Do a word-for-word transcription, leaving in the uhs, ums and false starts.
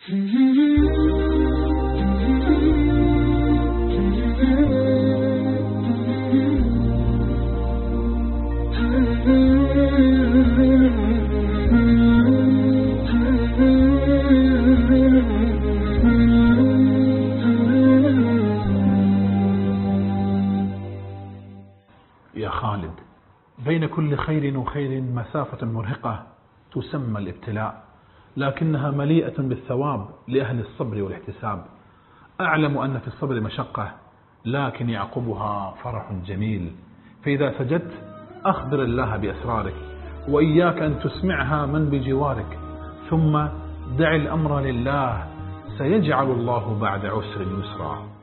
يا خالد، بين كل خير وخير مسافة مرهقة تسمى الابتلاء، لكنها مليئة بالثواب لأهل الصبر والاحتساب. أعلم أن في الصبر مشقة، لكن يعقبها فرح جميل. فإذا سجدت أخبر الله بأسرارك، وإياك أن تسمعها من بجوارك، ثم دع الأمر لله، سيجعل الله بعد عسر يسرا.